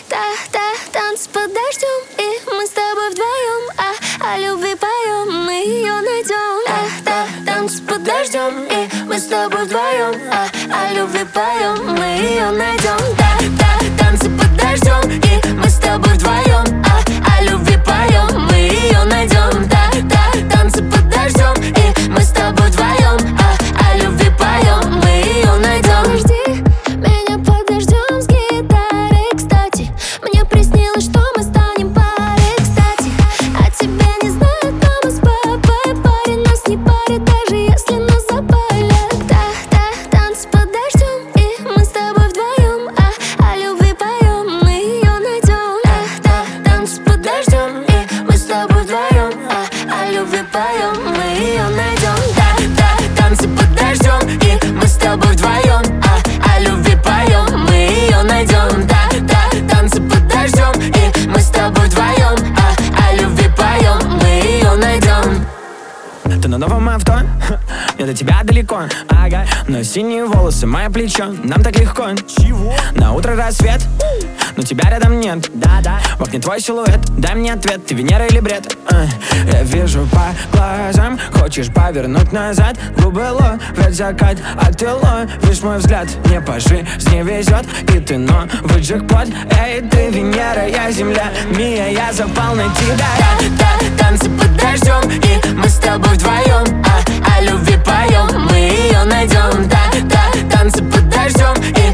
Танцы под дождем, и мы с тобой вдвоем, о любви поем, мы ее найдем. Танцы под дождем, и мы с тобой вдвоем, о любви поем, мы ее найдем. Танцы под дождем, и мы с тобой вдвоем, о любви поем, мы ее найдем. Танцы под дождем, и мы с тобой вдвоем, о любви поем, мы ее найдем. Жди меня под дождем с гитарой, кстати. Мне приснилось, что мы станем парой, кстати. А тебя не знают мама с папой. Парень нас не парит, даже если нас запалят. Танцы под дождем, и мы с тобой вдвоем, о любви поем, мы ее найдем. Танцы под дождем, и мы с тобой вдвоем, о любви поем, мы ее найдем. Танцы под дождем, и мы с тобой вдвоем, о любви поем, мы ее найдем. Танцы под дождем, и мы с тобой вдвоем, о любви поем, мы ее найдем. Ты на новом авто, я до тебя далеко, ага. Но синие волосы, мое плечо, нам так легко. Чего? На утро рассвет, но тебя рядом нет. В окне твой силуэт, дай мне ответ, ты Венера или бред? Я вижу по глазам, хочешь повернуть назад. Губы ловят закат, а ты ловишь мой взгляд. Мне по жизни везет, и ты новый джекпот. Эй, ты Венера, я Земля, Мия, я запал на тебя. Танцы под дождем, и мы с тобой вдвоем, о любви поем, мы ее найдем. Танцы под дождем, и